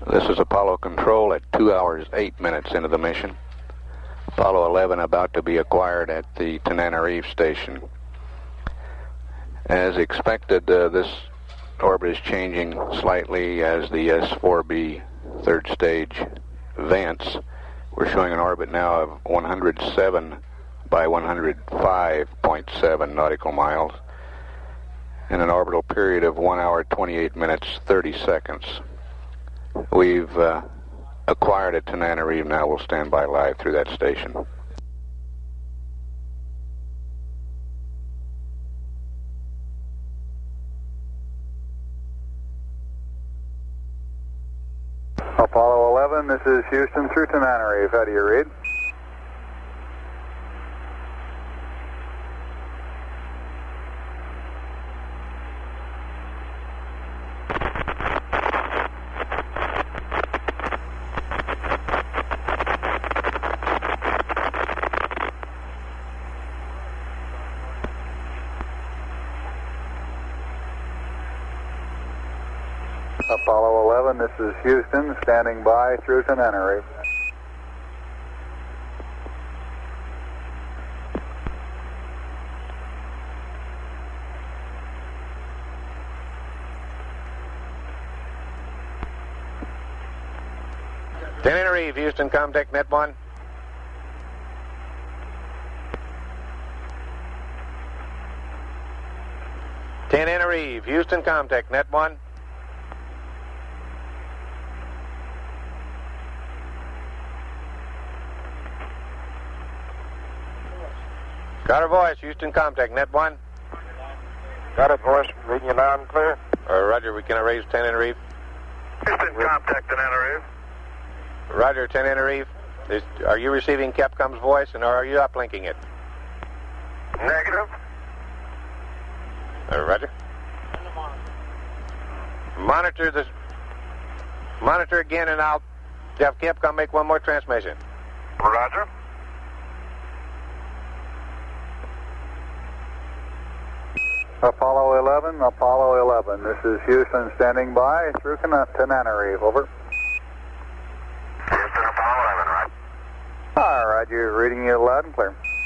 This is Apollo Control at 2 hours 8 minutes into the mission. Apollo 11 about to be acquired at the Tananarive station. As expected, this orbit is changing slightly as the S4B third stage advance. We're showing an orbit now of 107 by 105.7 nautical miles and an orbital period of 1 hour 28 minutes 30 seconds. We've acquired at Tananarive now. We'll stand by live through that station. Apollo 11, this is Houston through Tananarive. How do you read? Apollo 11, this is Houston, standing by through Tananarive. Tananarive, Houston, Comtech, Net 1. Tananarive, Houston, Comtech, Net 1. Got her voice, Houston, Comtech, Net 1. Got it, voice. Reading you loud and clear. Roger, we can arrange Tananarive. Houston, Comtech, Tananarive. Roger, Tananarive. Are you receiving Capcom's voice, and are you uplinking it? Negative. Roger. Monitor again, and I'll have Capcom make one more transmission. Roger. Apollo 11, this is Houston standing by through Tananarive, over. Houston, Apollo 11, right? All right, you're reading you loud and clear.